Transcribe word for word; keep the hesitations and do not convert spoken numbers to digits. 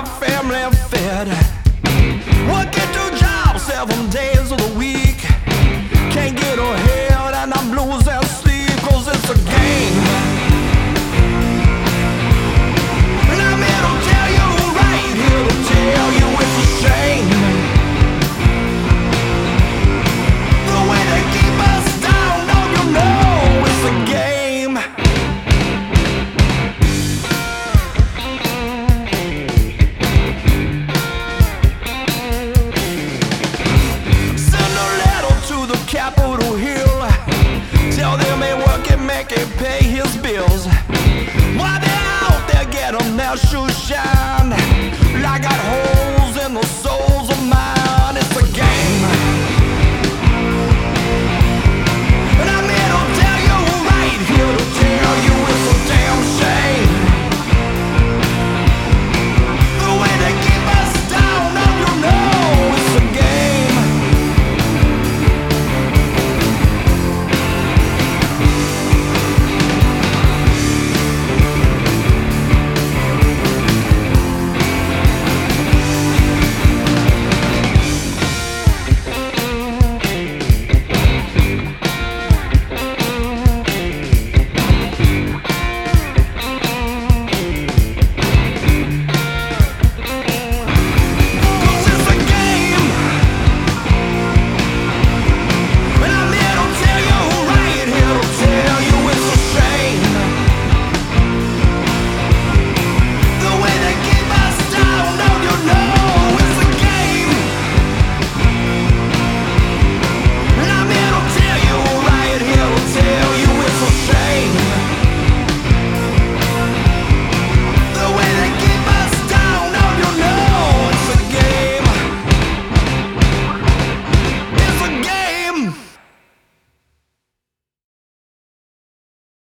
family fed. Working two jobs seven days of the week. Can't get ahead and I'm losing sleep, cause it's a game. And I'm here to tell you, right here to tell you it's a shame. The way they keep us down, don't you know it's a game. Send a letter to the Capitol Hill. Tell them they work and make it pay his bills. While they're out there getting their shoes shined, I got holes in the soul.